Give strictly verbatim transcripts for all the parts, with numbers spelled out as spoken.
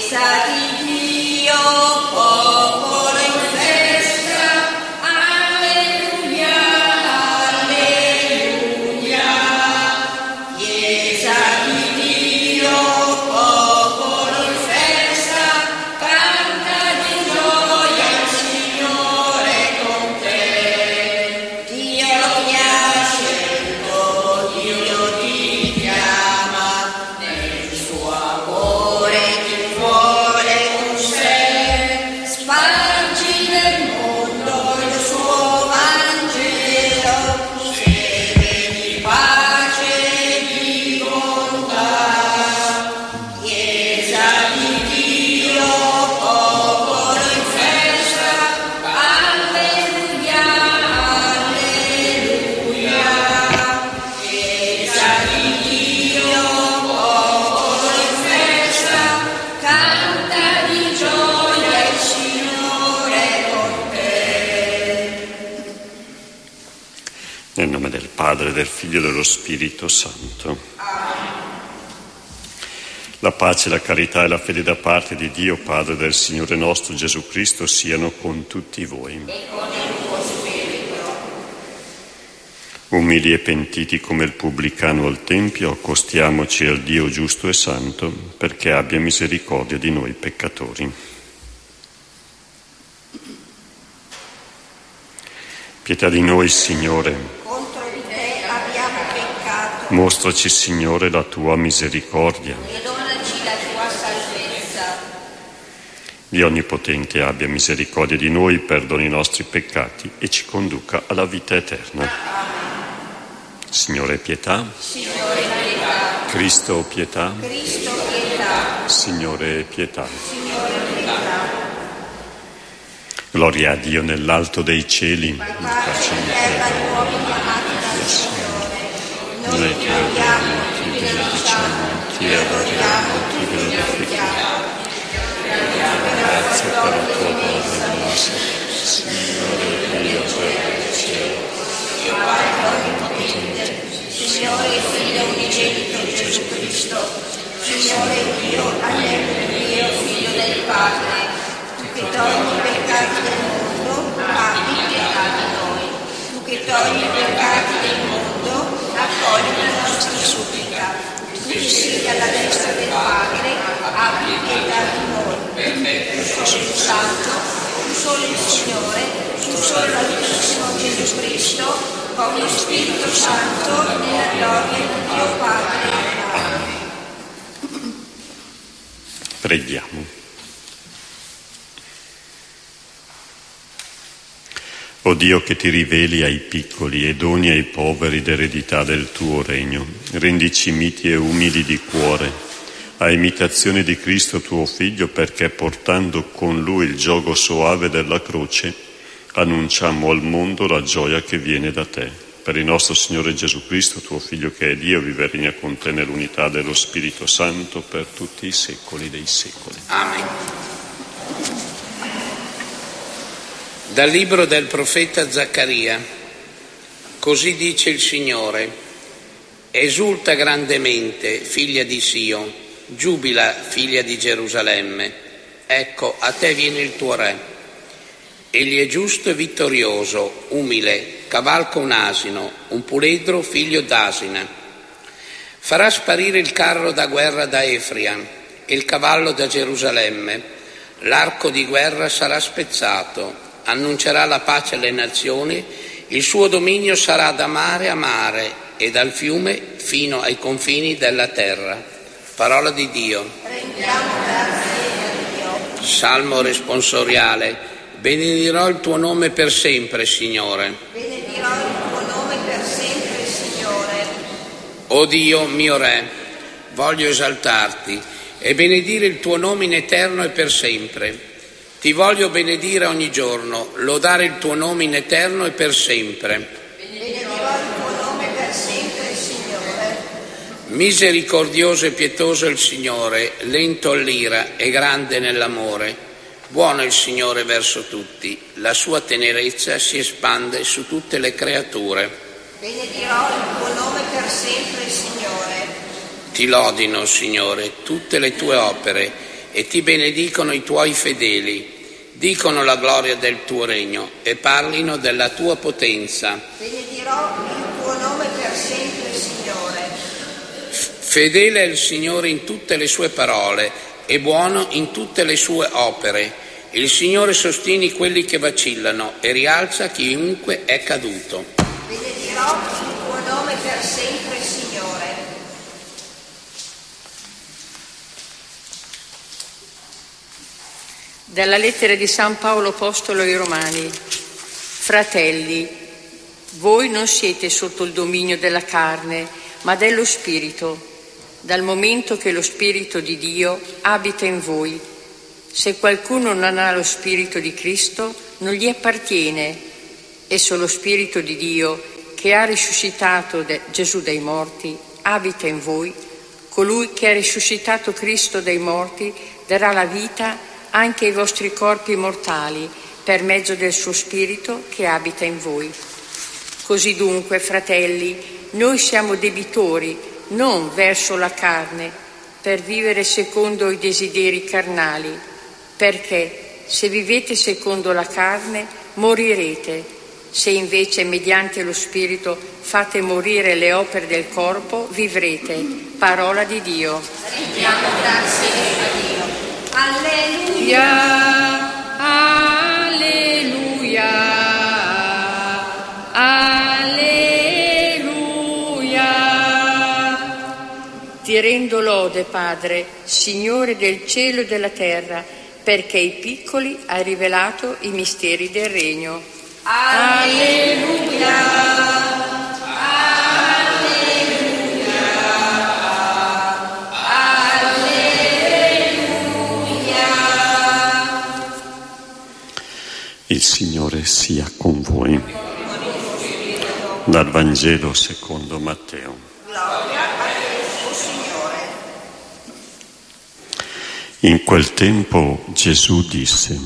Nel nome del Padre, del Figlio e dello Spirito Santo. La pace, la carità e la fede da parte di Dio Padre del Signore nostro Gesù Cristo siano con tutti voi. E con il tuo spirito. Umili e pentiti come il pubblicano al Tempio, accostiamoci al Dio giusto e santo, perché abbia misericordia di noi peccatori. Pietà di noi, Signore. Mostraci, Signore, la tua misericordia. E donaci la tua salvezza. Dio Onnipotente abbia misericordia di noi, perdoni i nostri peccati e ci conduca alla vita eterna. Signore, pietà. Signore, pietà. Cristo, pietà. Cristo, pietà. Signore, pietà. Signore, pietà. Gloria a Dio nell'alto dei cieli. Pace in terra agli uomini amati dal Signore. Noi Noi ti ti odiamo, adoriamo, ti ti benediciamo, benediciamo, ti ti adoriamo, adoriamo, ti ti glorifichiamo. Grazie per la tua parola, Signore Dio, del cielo. Dio Padre Onnipotente, Signore Figlio unigenito Gesù Cristo, Signore Dio, agnello di Dio, Figlio del Padre, tu che togli i peccati del mondo, abbi pietà di noi. Tu che togli i peccati del mondo, accogli la nostra supplica. Tu che siedi alla destra del Padre, abbi pietà di noi. Tu solo il Santo, tu solo il Signore, tu solo l'Altissimo Gesù Cristo, con lo Spirito Santo, nella gloria di Dio Padre. Amen. Preghiamo. O Dio che ti riveli ai piccoli e doni ai poveri l'eredità del tuo regno, rendici miti e umili di cuore, a imitazione di Cristo tuo Figlio, perché portando con Lui il giogo soave della croce, annunciamo al mondo la gioia che viene da te. Per il nostro Signore Gesù Cristo, tuo Figlio che è Dio, vive e regna con te nell'unità dello Spirito Santo per tutti i secoli dei secoli. Amen. Dal libro del profeta Zaccaria. Così dice il Signore: esulta grandemente, figlia di Sion, giubila, figlia di Gerusalemme. Ecco, a te viene il tuo re. Egli è giusto e vittorioso, umile, cavalca un asino, un puledro figlio d'asina. Farà sparire il carro da guerra da Efraim e il cavallo da Gerusalemme. L'arco di guerra sarà spezzato. Annuncerà la pace alle nazioni, il suo dominio sarà da mare a mare e dal fiume fino ai confini della terra. Parola di Dio. Rendiamo grazie a Dio. Salmo responsoriale. Benedirò il tuo nome per sempre, Signore. Benedirò il tuo nome per sempre, Signore. O Dio mio Re, voglio esaltarti e benedire il tuo nome in eterno e per sempre. Ti voglio benedire ogni giorno, lodare il tuo nome in eterno e per sempre. Benedirò il tuo nome per sempre, Signore. Misericordioso e pietoso è il Signore, lento all'ira e grande nell'amore. Buono è il Signore verso tutti, la sua tenerezza si espande su tutte le creature. Benedirò il tuo nome per sempre, Signore. Ti lodino, Signore, tutte le tue opere, e ti benedicono i tuoi fedeli. Dicono la gloria del tuo regno e parlino della tua potenza. Benedirò il tuo nome per sempre, Signore. Fedele è il Signore in tutte le sue parole e buono in tutte le sue opere. Il Signore sostiene quelli che vacillano e rialza chiunque è caduto. Benedirò il tuo nome per sempre, Signore. Dalla lettera di San Paolo Apostolo ai Romani. Fratelli, voi non siete sotto il dominio della carne, ma dello Spirito, dal momento che lo Spirito di Dio abita in voi. Se qualcuno non ha lo Spirito di Cristo, non gli appartiene. Esso, lo Spirito di Dio, che ha risuscitato Gesù dai morti, abita in voi. Colui che ha risuscitato Cristo dai morti darà la vita anche ai vostri corpi mortali per mezzo del suo Spirito che abita in voi. Così dunque, fratelli, noi siamo debitori non verso la carne per vivere secondo i desideri carnali, perché se vivete secondo la carne morirete, se invece mediante lo Spirito fate morire le opere del corpo vivrete. Parola di Dio. Rendiamo grazie a Dio. Alleluia, alleluia, alleluia. Ti rendo lode, Padre, Signore del cielo e della terra, perché ai piccoli hai rivelato i misteri del regno. Alleluia. Il Signore sia con voi. Dal Vangelo secondo Matteo. gloria a te, o Signore. In quel tempo Gesù disse: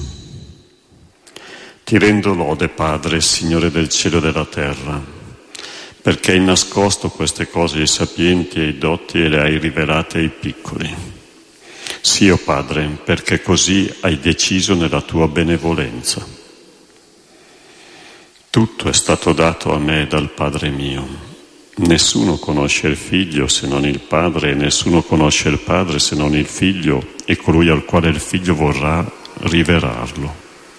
Ti rendo lode, Padre, Signore del cielo e della terra, perché hai nascosto queste cose ai sapienti e ai dotti e le hai rivelate ai piccoli. Sì, o Padre, perché così hai deciso nella tua benevolenza. Tutto è stato dato a me dal Padre mio. Nessuno conosce il Figlio se non il Padre, e nessuno conosce il Padre se non il Figlio e colui al quale il Figlio vorrà rivelarlo.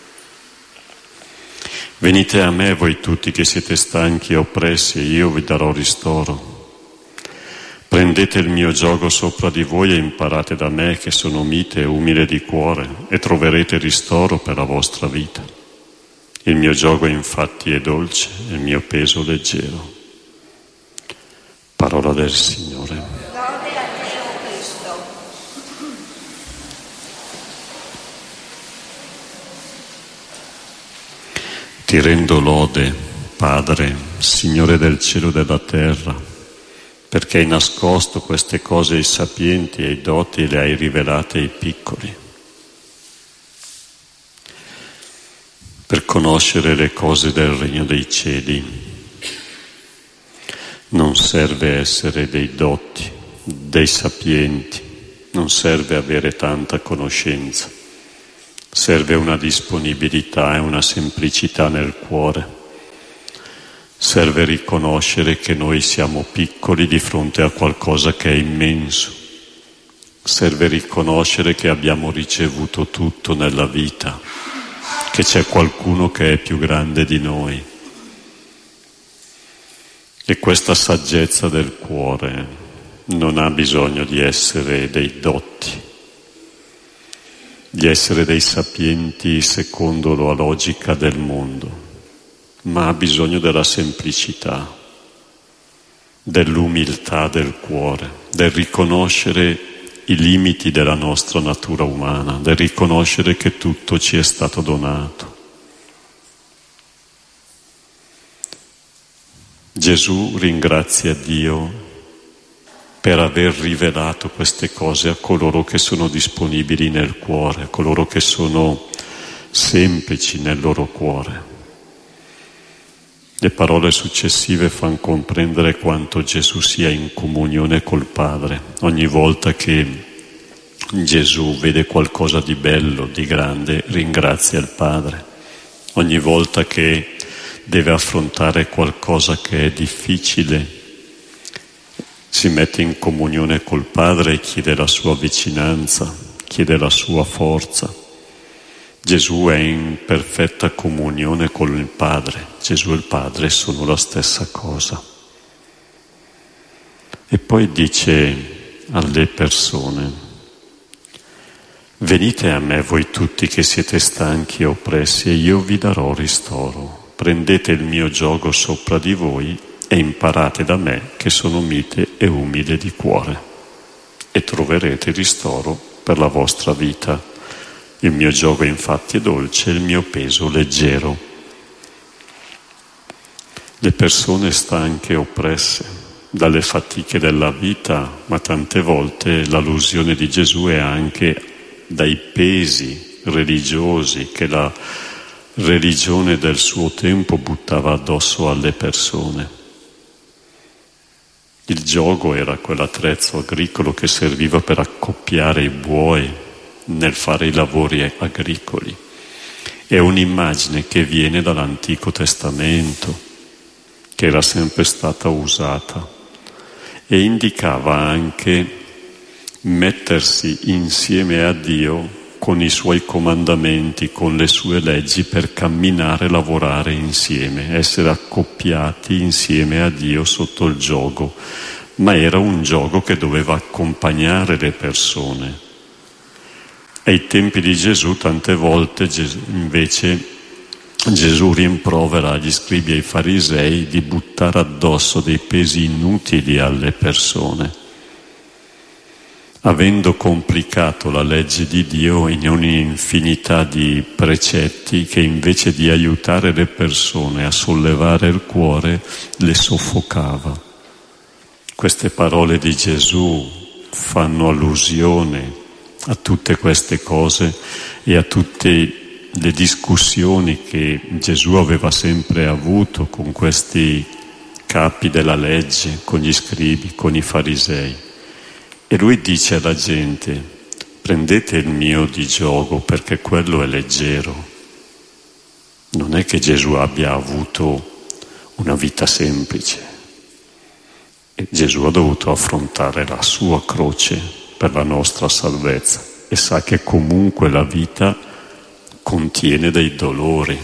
Venite a me voi tutti che siete stanchi e oppressi, e io vi darò ristoro. Prendete il mio giogo sopra di voi e imparate da me, che sono mite e umile di cuore, e troverete ristoro per la vostra vita. Il mio giogo infatti è dolce e il mio peso leggero. Parola del Signore. Lode a te, o Cristo. Ti rendo lode, Padre, Signore del cielo e della terra, perché hai nascosto queste cose ai sapienti e ai dotti e le hai rivelate ai piccoli. Per conoscere le cose del regno dei cieli non serve essere dei dotti, dei sapienti, non serve avere tanta conoscenza, serve una disponibilità e una semplicità nel cuore, serve riconoscere che noi siamo piccoli di fronte a qualcosa che è immenso, serve riconoscere che abbiamo ricevuto tutto nella vita, che c'è qualcuno che è più grande di noi. E questa saggezza del cuore non ha bisogno di essere dei dotti, di essere dei sapienti secondo la logica del mondo, ma ha bisogno della semplicità, dell'umiltà del cuore, del riconoscere i limiti della nostra natura umana, del riconoscere che tutto ci è stato donato. Gesù ringrazia Dio per aver rivelato queste cose a coloro che sono disponibili nel cuore, a coloro che sono semplici nel loro cuore. Le parole successive fanno comprendere quanto Gesù sia in comunione col Padre ogni volta che Gesù vede qualcosa di bello, di grande, ringrazia il Padre. Ogni volta che deve affrontare qualcosa che è difficile, si mette in comunione col Padre e chiede la sua vicinanza, chiede la sua forza. Gesù è in perfetta comunione con il Padre. Gesù e il Padre sono la stessa cosa. E poi dice alle persone: venite a me voi tutti che siete stanchi e oppressi e io vi darò ristoro. Prendete il mio giogo sopra di voi e imparate da me che sono mite e umile di cuore e troverete ristoro per la vostra vita. Il mio giogo infatti è dolce e il mio peso leggero. Le persone stanche e oppresse dalle fatiche della vita, ma tante volte l'allusione di Gesù è anche dai pesi religiosi che la religione del suo tempo buttava addosso alle persone. Il giogo era quell'attrezzo agricolo che serviva per accoppiare i buoi nel fare i lavori agricoli. È un'immagine che viene dall'Antico Testamento, che era sempre stata usata, e indicava anche mettersi insieme a Dio con i suoi comandamenti, con le sue leggi, per camminare e lavorare insieme, essere accoppiati insieme a Dio sotto il giogo. Ma era un giogo che doveva accompagnare le persone. Ai tempi di Gesù tante volte invece Gesù rimprovera agli scribi e ai farisei di buttare addosso dei pesi inutili alle persone, avendo complicato la legge di Dio in un'infinità di precetti che invece di aiutare le persone a sollevare il cuore le soffocava. Queste parole di Gesù fanno allusione a tutte queste cose e a tutte le discussioni che Gesù aveva sempre avuto con questi capi della legge, con gli scribi, con i farisei. E lui dice alla gente: prendete il mio di giogo perché quello è leggero. Non è che Gesù abbia avuto una vita semplice. E Gesù ha dovuto affrontare la sua croce per la nostra salvezza e sa che comunque la vita contiene dei dolori.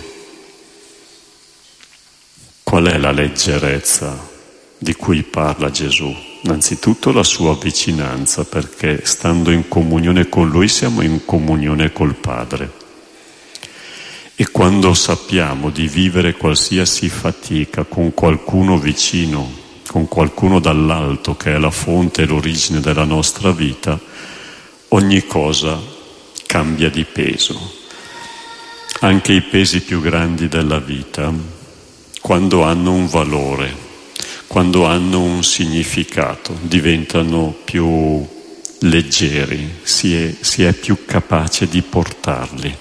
Qual è la leggerezza di cui parla Gesù? Innanzitutto la sua vicinanza, perché stando in comunione con Lui siamo in comunione col Padre. E quando sappiamo di vivere qualsiasi fatica con qualcuno vicino, con qualcuno dall'alto che è la fonte e l'origine della nostra vita, ogni cosa cambia di peso. Anche i pesi più grandi della vita, quando hanno un valore, quando hanno un significato, diventano più leggeri, si è, si è più capace di portarli.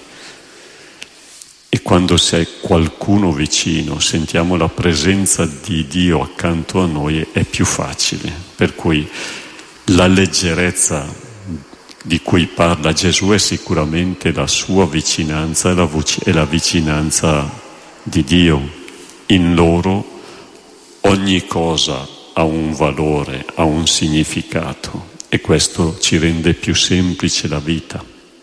E quando c'è qualcuno vicino, sentiamo la presenza di Dio accanto a noi, è più facile. Per cui la leggerezza di cui parla Gesù è sicuramente la sua vicinanza e la, voce, e la vicinanza di Dio. In loro ogni cosa ha un valore, ha un significato, e questo ci rende più semplice la vita.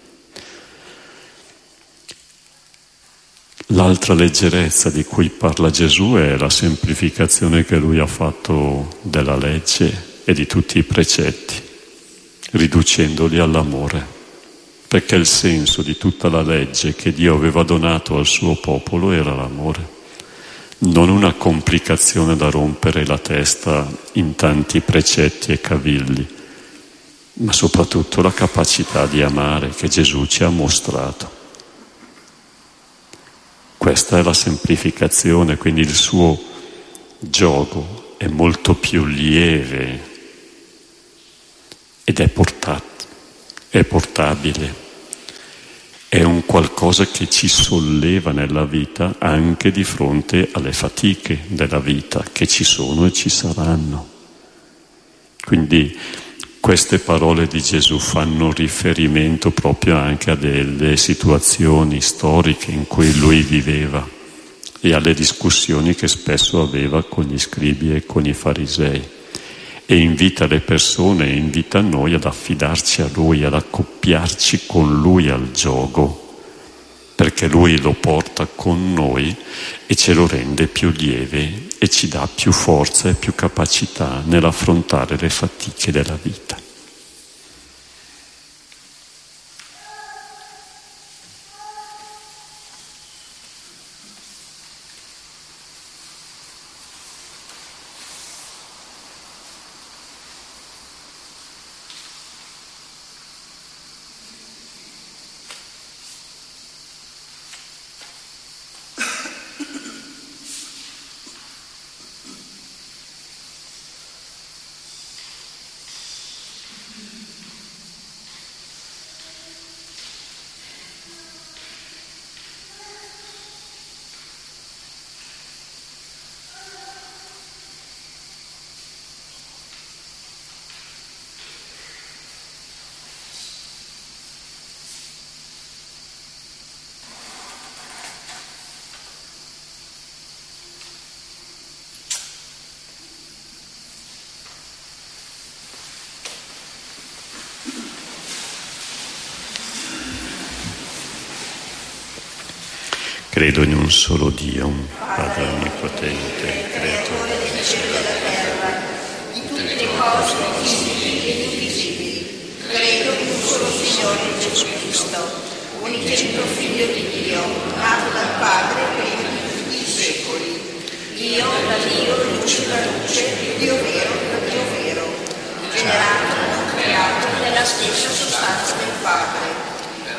L'altra leggerezza di cui parla Gesù è la semplificazione che lui ha fatto della legge e di tutti i precetti, riducendoli all'amore, perché il senso di tutta la legge che Dio aveva donato al suo popolo era l'amore. Non una complicazione da rompere la testa in tanti precetti e cavilli, ma soprattutto la capacità di amare che Gesù ci ha mostrato. Questa è la semplificazione, quindi il suo giogo è molto più lieve ed è portato, è portabile. È un qualcosa che ci solleva nella vita anche di fronte alle fatiche della vita che ci sono e ci saranno. Quindi Queste parole di Gesù fanno riferimento proprio anche a delle situazioni storiche in cui lui viveva e alle discussioni che spesso aveva con gli scribi e con i farisei, e invita le persone, invita noi ad affidarci a lui, ad accoppiarci con lui al gioco, perché lui lo porta con noi e ce lo rende più lieve e ci dà più forza e più capacità nell'affrontare le fatiche della vita. Credo in un solo Dio, un Padre onnipotente, creatore del cielo e della terra, di tutte le cose visibili e invisibili. Credo in un solo Signore Gesù Cristo, unigenito Figlio di Dio, nato dal Padre prima di tutti i secoli. Dio da Dio, luce da luce, Dio vero da Dio vero, generato e non creato nella stessa sostanza del Padre.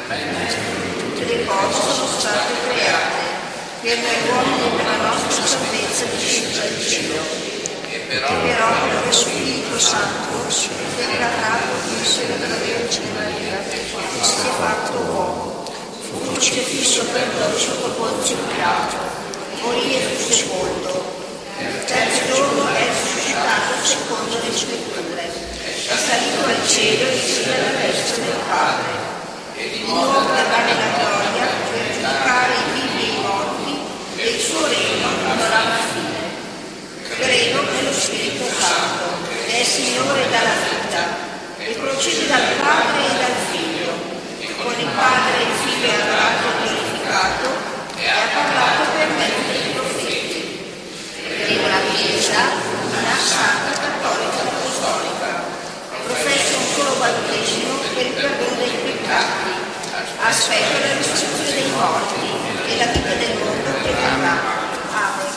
Tutte le cose sono state create per noi uomini e per la nostra salvezza discesa dal cielo, e però per lo Spirito Santo si è incarnato in seno della Vergine Maria e si è fatto uomo, fu crocifisso per noi sotto Ponzio Pilato, morì e fu sepolto, il terzo giorno è risuscitato secondo le scritture, è salito al cielo e siede alla destra del Padre, e di nuovo verrà nella gloria per giudicare i vivi e i morti, e il suo regno non avrà mai fine. Credo nello Spirito Santo, che è Signore dalla vita, e procede dal Padre e dal Figlio, e con il Padre e il Figlio è adorato e glorificato, e ha parlato per mezzo dei profeti. Credo nella Chiesa, una santa, cattolica e apostolica, professo un solo battesimo per il perdono dei peccati, aspetto la risurrezione dei morti e la vita del mondo che verrà. Amen.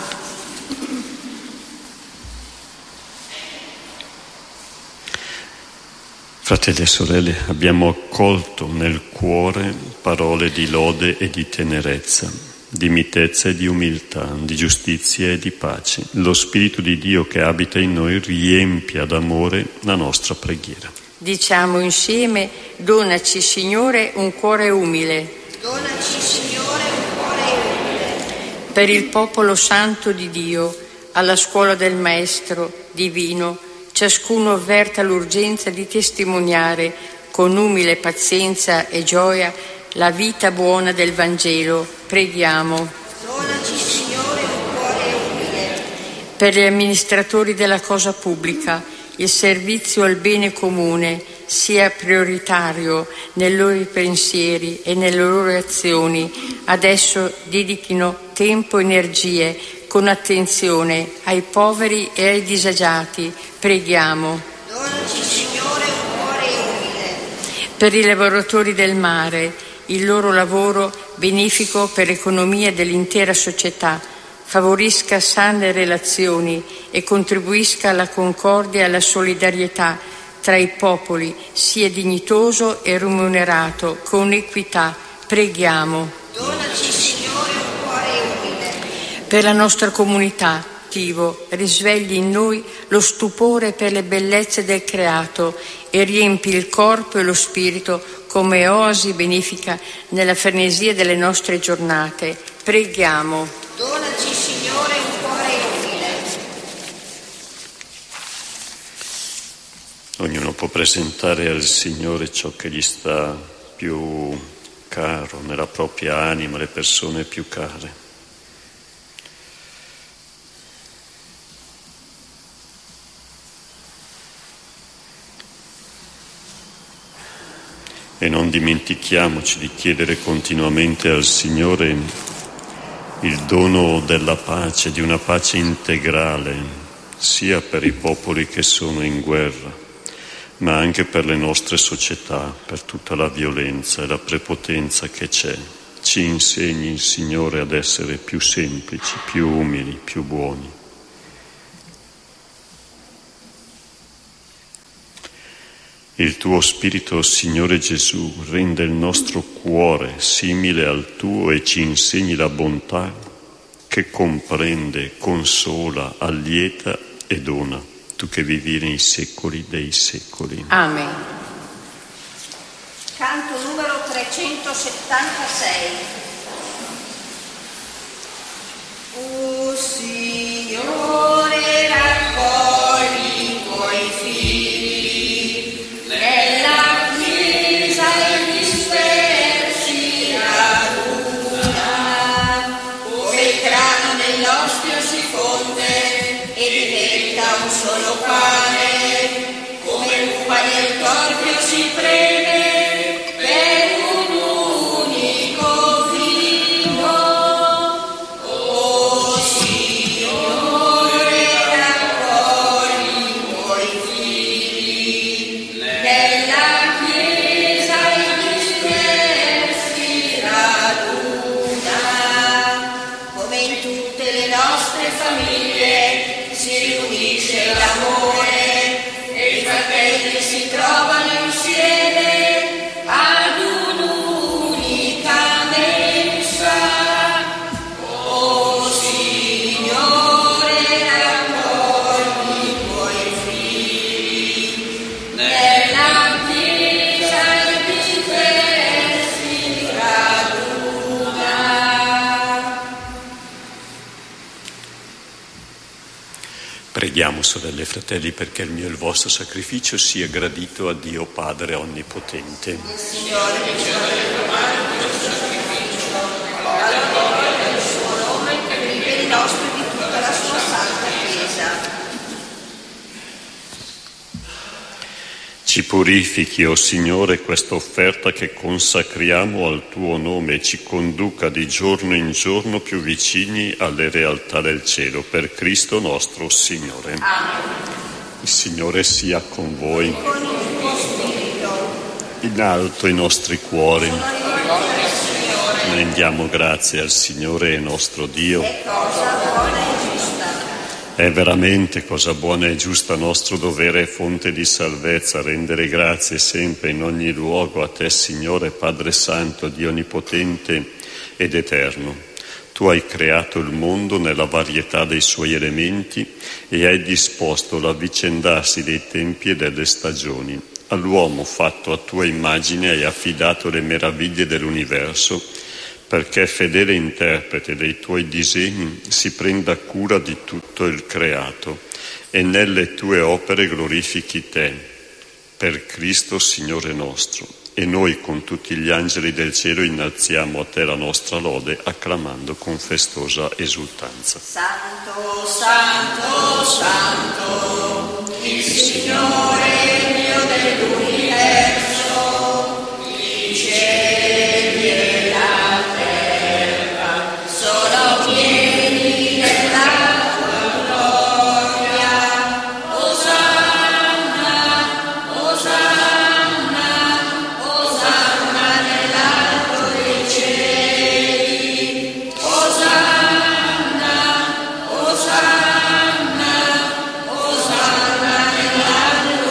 Fratelli e sorelle, abbiamo accolto nel cuore parole di lode e di tenerezza, di mitezza e di umiltà, di giustizia e di pace. Lo Spirito di Dio che abita in noi riempie d'amore la nostra preghiera. Diciamo insieme: donaci, Signore, un cuore umile. Donaci, Signore, un cuore umile. Per il popolo santo di Dio, alla scuola del Maestro divino, ciascuno avverta l'urgenza di testimoniare con umile pazienza e gioia la vita buona del Vangelo. Preghiamo. Donaci, Signore, un cuore umile. Per gli amministratori della cosa pubblica, il servizio al bene comune sia prioritario nei loro pensieri e nelle loro azioni. Adesso dedichino tempo e energie con attenzione ai poveri e ai disagiati. Preghiamo. Donaci, Signore, un cuore umile. Per i lavoratori del mare, il loro lavoro benefico per l'economia dell'intera società, favorisca sane relazioni e contribuisca alla concordia e alla solidarietà tra i popoli, sia dignitoso e remunerato con equità. Preghiamo. Donaci, Signore, un cuore umile. Per la nostra comunità, attivo, risvegli in noi lo stupore per le bellezze del creato e riempi il corpo e lo spirito come oasi benefica nella frenesia delle nostre giornate. Preghiamo. Donaci, Signore, un cuore umile. Ognuno può prendere presentare al Signore ciò che gli sta più caro nella propria anima, le persone più care. E non dimentichiamoci di chiedere continuamente al Signore il dono della pace, di una pace integrale, sia per i popoli che sono in guerra, ma anche per le nostre società, per tutta la violenza e la prepotenza che c'è. Ci insegni il Signore ad essere più semplici, più umili, più buoni. Il tuo Spirito, Signore Gesù, rende il nostro cuore simile al tuo e ci insegni la bontà che comprende, consola, allieta e dona, tu che vivi nei secoli dei secoli. Amen. Canto numero trecentosettantasei. O Signore, raccogli i tuoi figli nella Chiesa e dispersi raduna, come il grano nell'ostio si fonde e diventa un solo pane, come l'uva nel torchio si preme per un unico vino. O Signore, raccogli i tuoi figli nella Chiesa e dispersi raduna, come in tutte le nostre famiglie si riunisce l'amore e i fratelli si trovano insieme ad un'unica mensa. O Signore, raccogli i tuoi figli nella Chiesa e dispersi raduna. Preghiamo, sorelle e fratelli, perché il mio e il vostro sacrificio sia gradito a Dio Padre Onnipotente. Signore, che ci dà il comando del sacrificio, alla gloria del suo nome per il bene nostro e di tutta la sua santa Chiesa. Ci purifichi, o Signore, questa offerta che consacriamo al tuo nome e ci conduca di giorno in giorno più vicini alle realtà del cielo. Per Cristo nostro Signore. Amen. Il Signore sia con voi. Con il tuo spirito. In alto i nostri cuori. Gloria al Signore. Rendiamo grazie al Signore nostro Dio. È cosa buona e giusta. È veramente cosa buona e giusta, nostro dovere e fonte di salvezza, rendere grazie sempre in ogni luogo a te, Signore Padre Santo, Dio Onnipotente ed Eterno. Tu hai creato il mondo nella varietà dei suoi elementi e hai disposto l'avvicendarsi dei tempi e delle stagioni. All'uomo fatto a tua immagine hai affidato le meraviglie dell'universo, perché fedele interprete dei tuoi disegni si prenda cura di tutto il creato e nelle tue opere glorifichi te, per Cristo Signore nostro. E noi con tutti gli angeli del cielo innalziamo a te la nostra lode, acclamando con festosa esultanza. Santo, santo, santo, il Signore Dio dell'universo, i cieli e la terra sono pieni della tua gloria. Osanna, Osanna, Osanna nell'alto dei cieli. Osanna, Osanna, Osanna nell'alto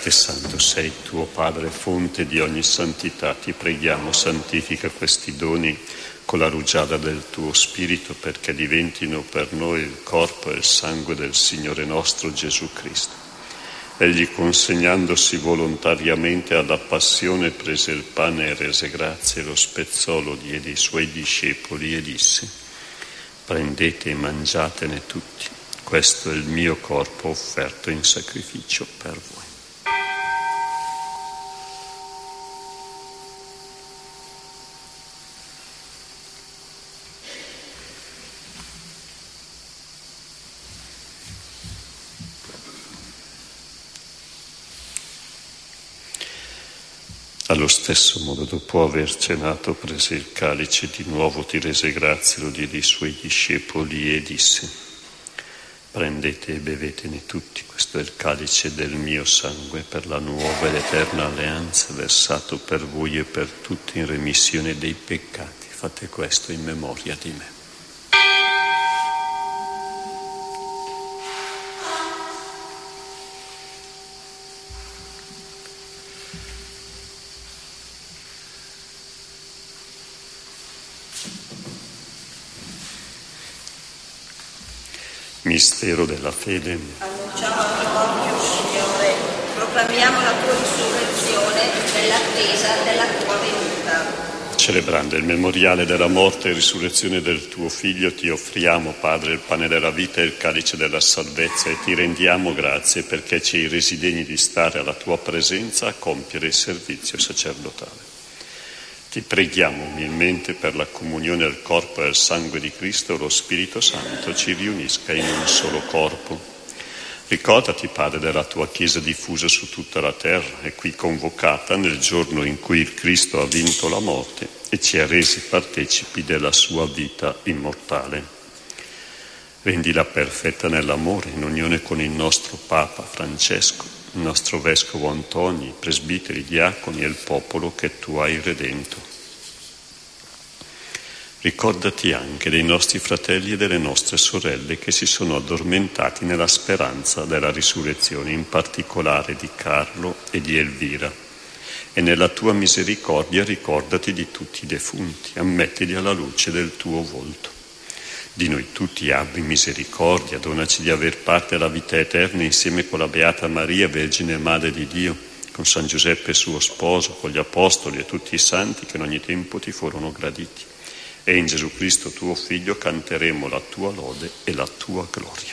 che santo sei, tuo Padre, fonte di ogni santità. Ti preghiamo, santifica questi doni con la rugiada del tuo Spirito, perché diventino per noi il corpo e il sangue del Signore nostro Gesù Cristo. Egli, consegnandosi volontariamente alla passione, prese il pane e rese grazie, lo spezzò, lo diede ai suoi discepoli e disse: prendete e mangiatene tutti, questo è il mio corpo offerto in sacrificio per voi. Allo stesso modo, dopo aver cenato, prese il calice, di nuovo ti rese grazie, lo diede ai suoi discepoli e disse: prendete e bevetene tutti, questo è il calice del mio sangue per la nuova ed eterna alleanza, versato per voi e per tutti in remissione dei peccati. Fate questo in memoria di me. Mistero della fede. Annunciamo la tua morte, Signore, proclamiamo la tua risurrezione nell'attesa della tua venuta. Celebrando il memoriale della morte e risurrezione del tuo Figlio, ti offriamo, Padre, il pane della vita e il calice della salvezza, e ti rendiamo grazie perché ci hai resi degni di stare alla tua presenza a compiere il servizio sacerdotale. Ti preghiamo umilmente per la comunione al corpo e al sangue di Cristo, lo Spirito Santo ci riunisca in un solo corpo. Ricordati, Padre, della tua Chiesa diffusa su tutta la terra e qui convocata nel giorno in cui il Cristo ha vinto la morte e ci ha resi partecipi della sua vita immortale. Rendila perfetta nell'amore, in unione con il nostro Papa Francesco, il nostro Vescovo Antonio, i presbiteri, i diaconi e il popolo che tu hai redento. Ricordati anche dei nostri fratelli e delle nostre sorelle che si sono addormentati nella speranza della risurrezione, in particolare di Carlo e di Elvira. E nella tua misericordia ricordati di tutti i defunti, ammettili alla luce del tuo volto. Di noi tutti abbi misericordia, donaci di aver parte alla vita eterna insieme con la Beata Maria, Vergine Madre di Dio, con San Giuseppe suo sposo, con gli Apostoli e tutti i santi che in ogni tempo ti furono graditi. E in Gesù Cristo tuo Figlio canteremo la tua lode e la tua gloria.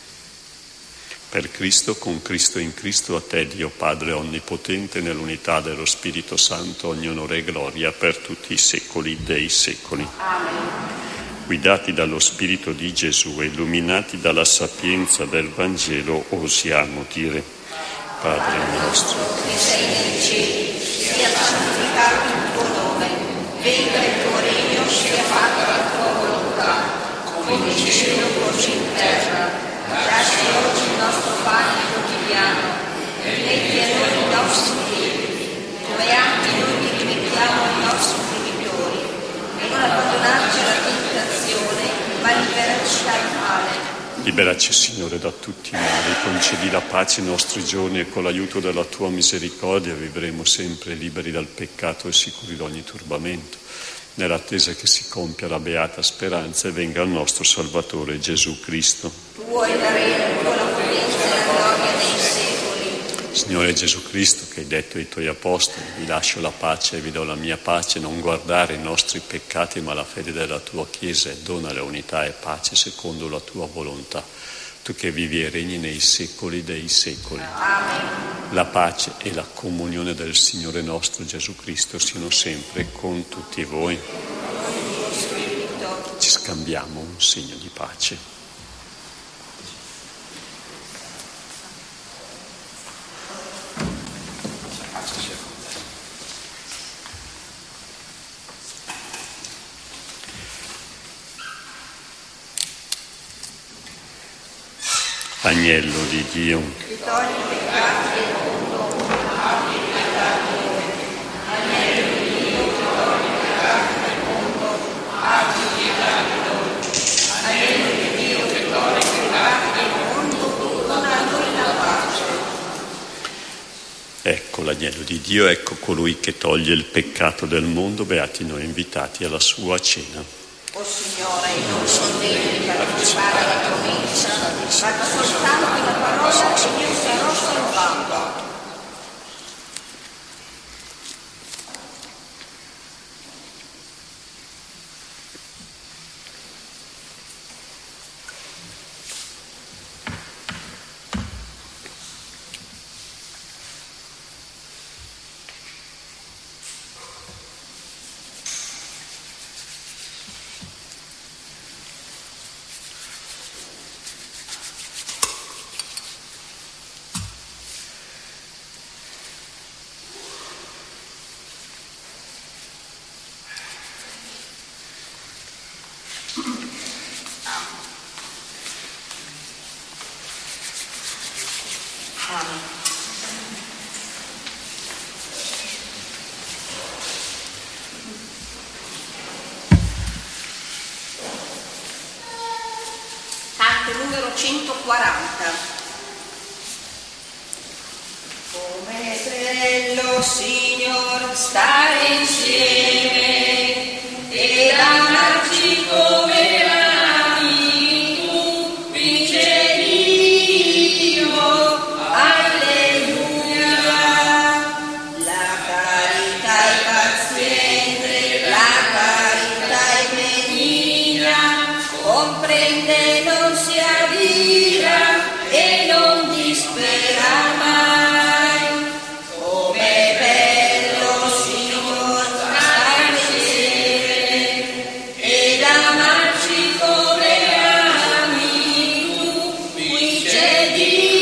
Per Cristo, con Cristo in Cristo, a te, Dio Padre Onnipotente, nell'unità dello Spirito Santo, ogni onore e gloria per tutti i secoli dei secoli. Amen. Guidati dallo Spirito di Gesù e illuminati dalla sapienza del Vangelo, osiamo dire: Padre nostro, che sei nei cieli, sia santificato il tuo nome, venga il tuo regno, sia fatta la tua volontà, come in cielo così in terra. Dacci oggi il nostro pane quotidiano, rimetti a noi i nostri debiti, come anche noi li rimettiamo ai nostri debitori, e non abbandonarci alla tentazione, ma liberaci dal male. Liberaci, Signore, da tutti i mali, concedi la pace ai nostri giorni e con l'aiuto della tua misericordia vivremo sempre liberi dal peccato e sicuri da ogni turbamento, nell'attesa che si compia la beata speranza e venga il nostro Salvatore Gesù Cristo. Tuo è il regno, tuo la potenza e la gloria dei secoli. Signore Gesù Cristo, che hai detto ai tuoi apostoli: vi lascio la pace e vi do la mia pace, non guardare i nostri peccati ma la fede della tua Chiesa, e dona la unità e pace secondo la tua volontà, tu che vivi e regni nei secoli dei secoli. Amen. La pace e la comunione del Signore nostro Gesù Cristo siano sempre con tutti voi. Ci scambiamo un segno di pace. Agnello di Dio, Che togli i peccati del mondo, abbi pietà di noi. Agnello di Dio, che togli i peccati del mondo, abbi pietà di noi. Agnello di Dio, che togli i peccati del mondo, dona a noi la pace. Dio, ecco colui che toglie il peccato del mondo, beati noi invitati alla sua cena. O Signore, non sono degno di partecipare alla tua mensa, ma soltanto la parola e io sarò salvato. Canto numero centoquaranta. Come bello, Signor, stare insieme ed amarci come ami tu, vince Dio, alleluia. La carità è paziente, la carità è benigna, comprende, non si adira e non dispera mai. Come bello, Signor, stare insieme ed amarci come ami tu, qui c'è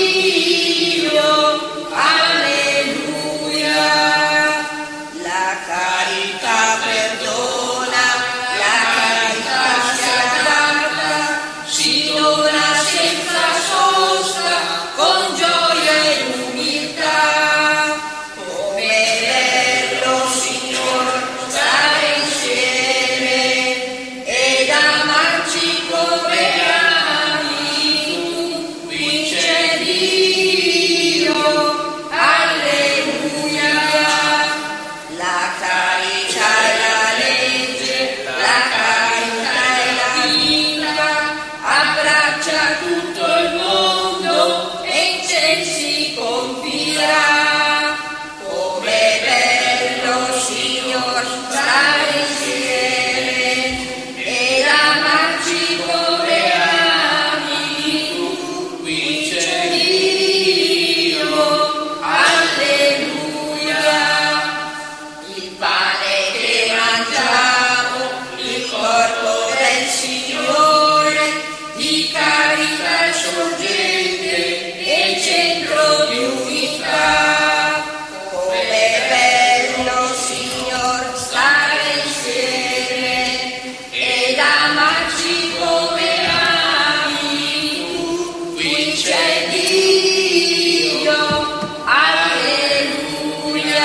Dio, alleluia. La carità perdona, la carità si adatta, si dona senza sosta, con gioia e umiltà. Come bello, Signor, stare insieme ed amarci come ami tu, qui c'è Dio, alleluia. La carità è la legge, la carità è la vita, abbraccia tutto il mondo e in ciel si compirà. Come bello, Signor, stare insieme ed amarci come ami tu, qui c'è Dio, alleluia. Il pane che mangiamo, il corpo del Signore, di carità sorgente e centro di unità. Come bello, Signor, stare insieme ed amarci come ami tu, qui c'è Dio, alleluia.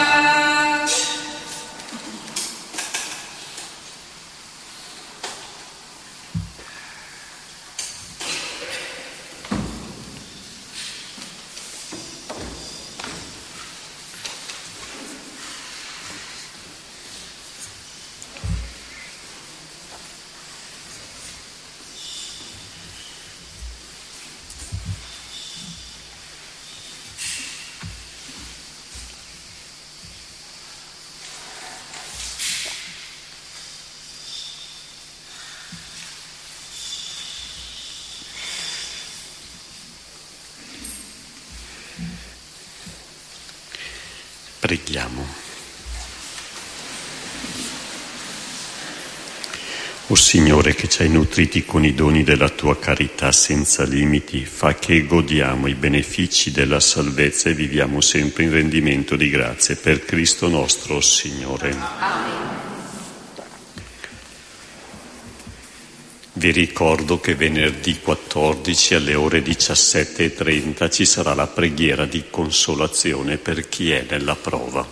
Preghiamo. O Signore, che ci hai nutriti con i doni della tua carità senza limiti, fa che godiamo i benefici della salvezza e viviamo sempre in rendimento di grazie per Cristo nostro Signore. Amen. Vi ricordo che venerdì quattordici alle ore diciassette e trenta ci sarà la preghiera di consolazione per chi è nella prova.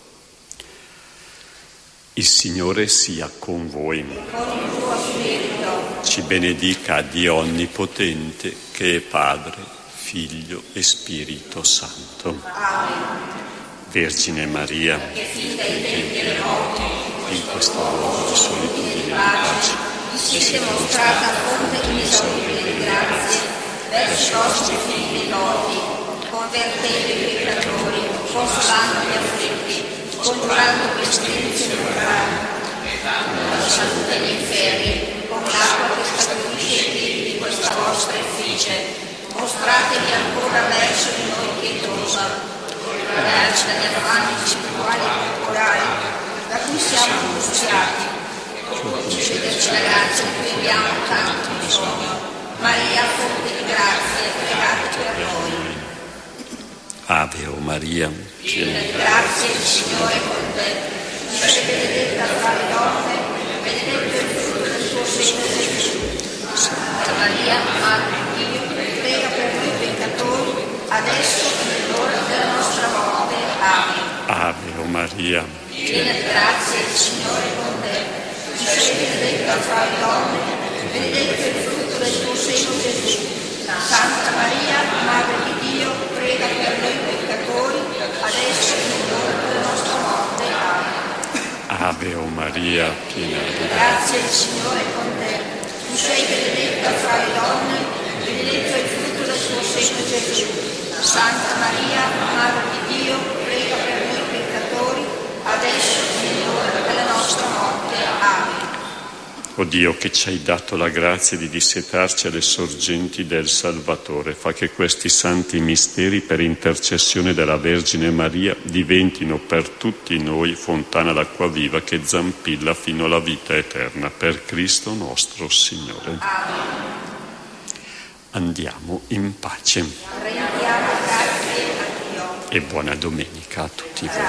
Il Signore sia con voi. Con il tuo spirito. Ci benedica Dio Onnipotente, che è Padre, Figlio e Spirito Santo. Amen. Vergine Maria, che fin dai tempi delle morti, in questo luogo di solitudine e di pace, vi siete mostrata fonte inesauribile di grazie verso i vostri figli doti, convertendo i peccatori, consolando gli afflitti, congiurando pestilenze mortali, la salute degli infermi, con l'acqua che scaturisce i piedi di questa vostra effigie. Mostratevi ancora verso di noi pietosa, liberarci dagli affanni spirituali e corporali da cui siamo angustiati, concederci la grazia di cui abbiamo tanto bisogno. Maria, fonte di grazie, pregate per noi. Ave o Maria, piena di grazia, il Signore è con te. Tu sei benedetta fra le donne, benedetto il frutto del tuo seno Gesù. Santa Maria, Madre di Dio, prega per noi peccatori, adesso e nell'ora della nostra morte. Amen. Ave o Maria, piena di grazia, il Signore è con te. Tu sei benedetta fra le donne, benedetto il frutto del tuo seno Gesù. Santa Maria, Madre di Dio, prega per noi peccatori, adesso e nell'ora della nostra morte. Amen. Ave o Maria, piena di grazia, il Signore è con te. Tu sei benedetta fra le donne, benedetto è il frutto del tuo seno Gesù. Santa Maria, Madre di Dio, prega per noi peccatori, adesso e nell'ora della nostra morte. Amen. O Dio, che ci hai dato la grazia di dissetarci alle sorgenti del Salvatore, fa che questi santi misteri, per intercessione della Vergine Maria, diventino per tutti noi fontana d'acqua viva che zampilla fino alla vita eterna. Per Cristo nostro Signore. Amen. Andiamo in pace. Rendiamo grazie a Dio. E buona domenica a tutti voi.